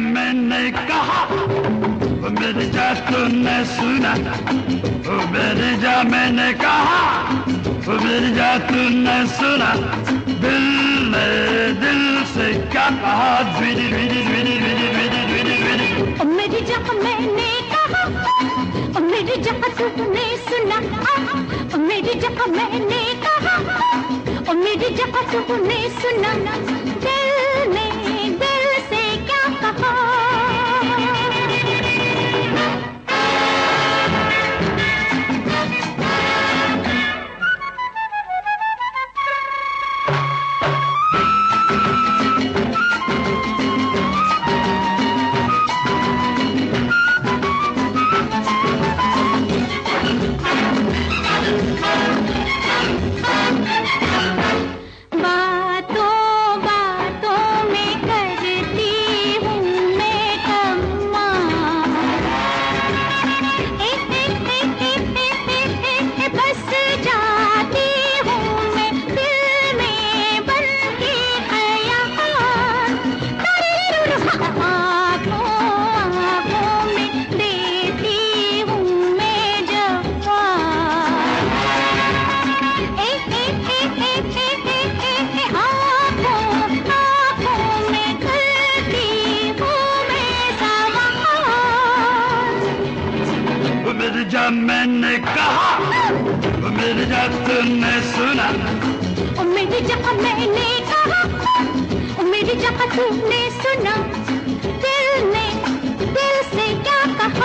मैंने कहा, ओ मेरी जा तूने सुना, ओ मेरी जा मैंने कहा, ओ मेरी जा तूने सुना, दिल ने दिल से क्या कहा, द्विदी द्विदी द्विदी द्विदी द्विदी द्विदी द्विदी। ओ मेरी जा मैंने कहा, ओ मेरी जा तूने सुना, ओ मेरी जा मैंने कहा, ओ मेरी जा तूने सुना, दिल ने दिल से क्या कहा। जा मैंने कहा, ओ मेरी जा तूने सुना, ओ मेरी जा मैंने कहा, ओ मेरी जा तूने सुना, दिल ने दिल से क्या कहा।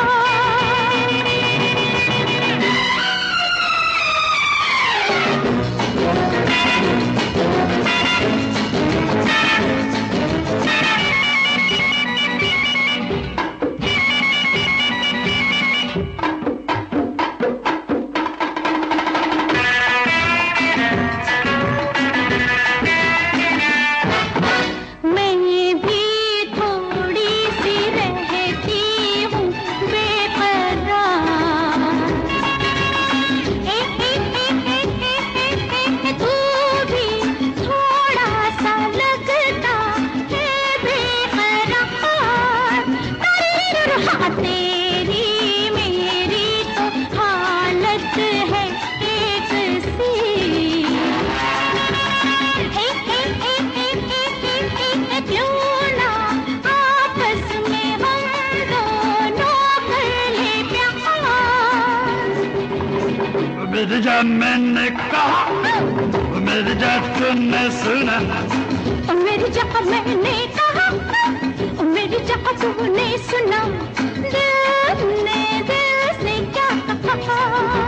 मेरी जा मैंने कहा, ओ मेरी जा तूने सुना, ओ मेरी जा मैंने कहा, ओ मेरी जा तूने सुना, दिल ने दिल से क्या कहा।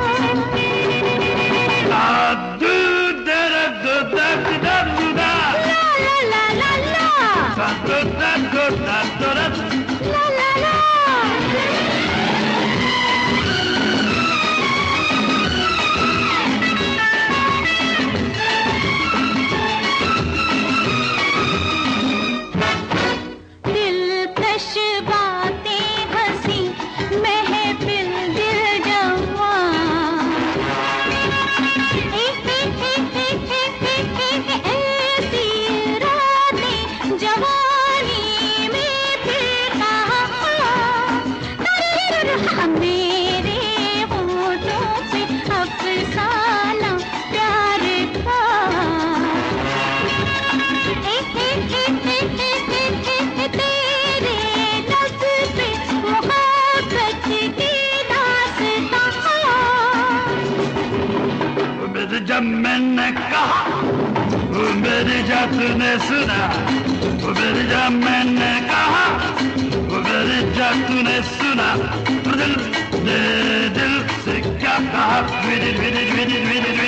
दू दर दू दर दर दू दा, ला ला ला ला ला, दू दर दू दर दू दर, ला ला ला। जब मैंने कहा, ओ मेरी जा तूने सुना, ओ मेरी जा मैंने कहा, ओ मेरी जा तूने सुना, दिल से क्या कहा,